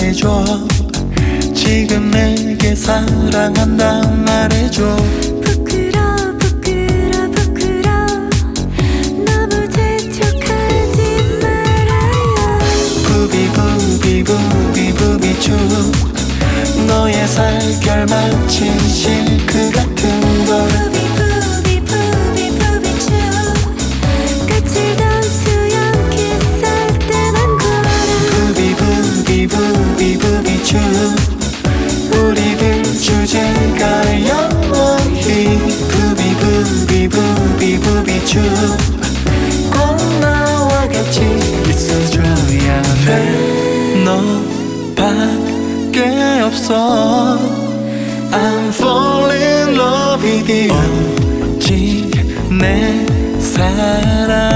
해줘. 지금 내게 사랑한단 말해줘. 부끄러워 부끄러워 부끄러워 너무 재촉하지 말아요. 부비 부비추 너의 살결 마치 실크 같은 걸. 부비추 까칠던 수염 키스할 때만 걸어. 부비추 우리들 주제가 영원히. 부비추 꼭 나와 같이 있어줘야 돼. 너밖에 없어. I'm falling in love with you. 오직 내 사랑